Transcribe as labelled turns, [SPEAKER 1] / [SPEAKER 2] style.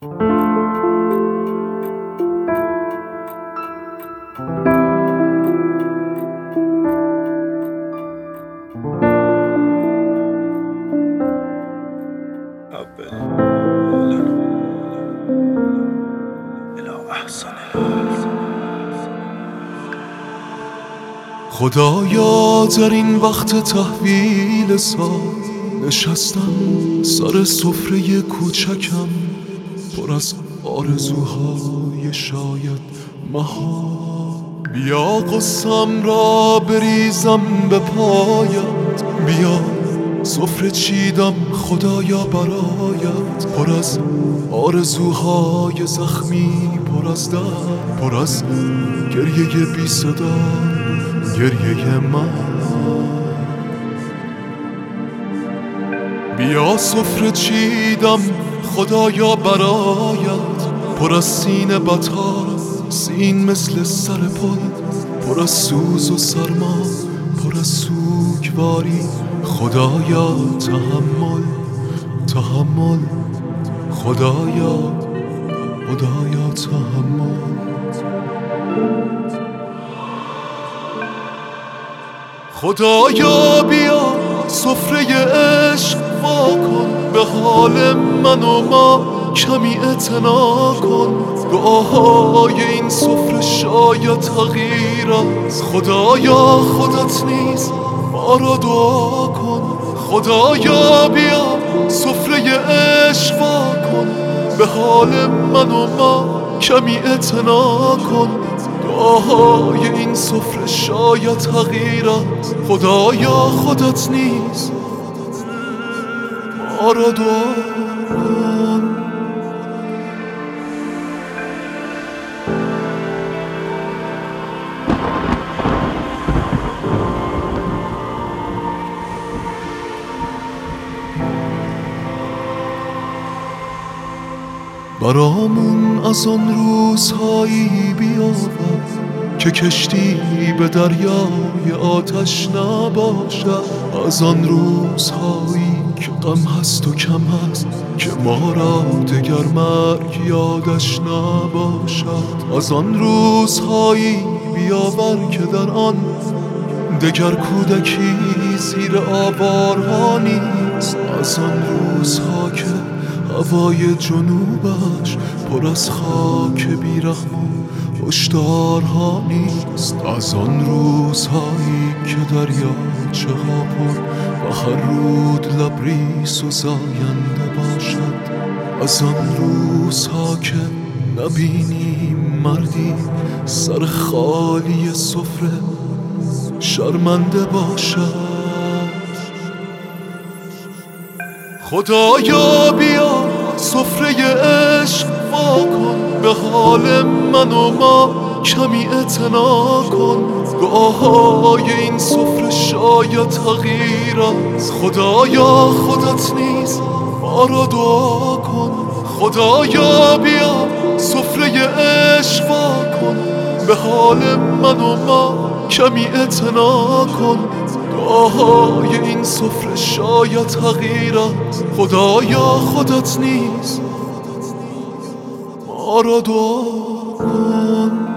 [SPEAKER 1] خدایا در این وقت تحویل سال نشستم سر سفره کوچکم پر از آرزوهای شاید محال. بیا قصم را بریزم به پایت، بیا سفره چیدم خدایا برایت، پر از آرزوهای زخمی، پر از درد، پر از گریه بی صدا، گریه من. بیا سفره چیدم خدایا برایت، پر از سینه بطار، سین مثل سر پل، پر از سوز و سرما، پر از سوگواری. خدایا تحمل، تحمل، خدایا، خدایا تحمل. خدایا بیا سفره عشق واکن، به حال من و ما کمی اعتنا کن. دعاهای این سفره شاید تغییر است، خدایا خودت نیز ما را دعا کن. خدایا بیا سفره عشق واکن، به حال من و ما کمی اعتنا کن. دعاهای این سفره شاید تغییر است، خدایا خودت نیز ما را دعا کن. برامون از آن روزهایی بیاور که کشتی به دریای آتش نباشد. از آن روزهایی که غم هست و کم هست، که ما را دگر مرگ یادش نباشد. از آن روزهایی بیاور که در آن دگر کودکی زیر آوارها نیست. از آن روزها که هوای جنوبش پر از خاک بیرحم و هشدارها نیست. از آن روزهایی که دریاچه ها پر و هر رود لبریز و زاینده باشد. از آن روزها که نبینیم مردی سر خالی سفره شرمنده باشد. خدایا بیا سفره عشق واکن، به حال من و ما کمی اعتنا کن. دعاهای این سفره شاید تغییر است، خدایا خودت نیز ما را دعا کن. خدایا بیا سفره عشق واکن، به حال من و ما کمی اعتنا کن. دعاهای این سفره شاید تغییر است، خدایا خودت نیز ما را دعا کن.